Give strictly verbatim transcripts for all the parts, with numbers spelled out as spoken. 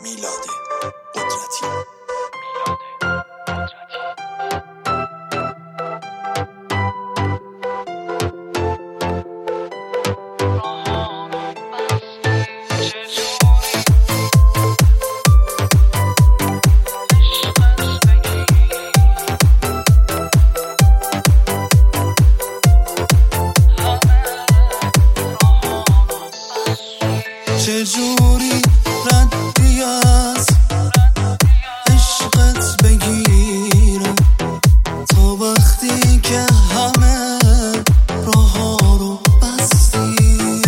میلاد قدرتی. چجوری ردی از عشقت بگیرم تا وقتی که همه راه ها رو بستی،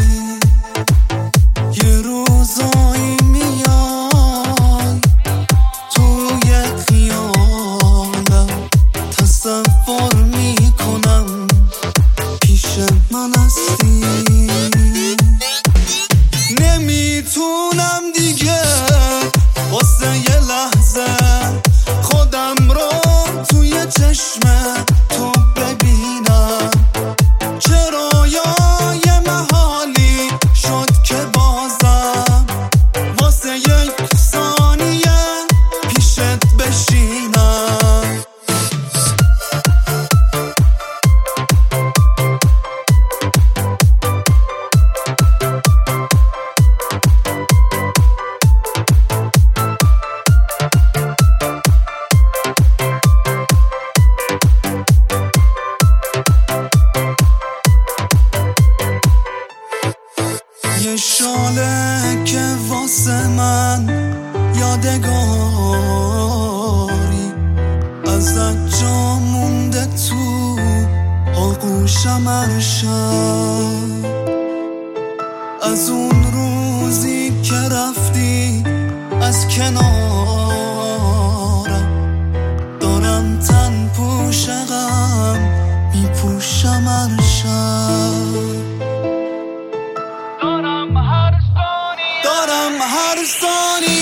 یه روزایی میای توی خیالم تصور میکنم پیش من هستی. نمیتونم دیگه واسه یه لحظه خودم رو توی چشم تو ببینم. چرا یا یه محالی شد که بازم واسه یک ثانیه پیشت بشینم. یه شاله که واسه من یادگاری ازت جا مونده تو آغوشم عرشم. از اون روزی که رفتی از کنارم دارم تن پوش غم میپوشم عرشم. دارم هر ثانیه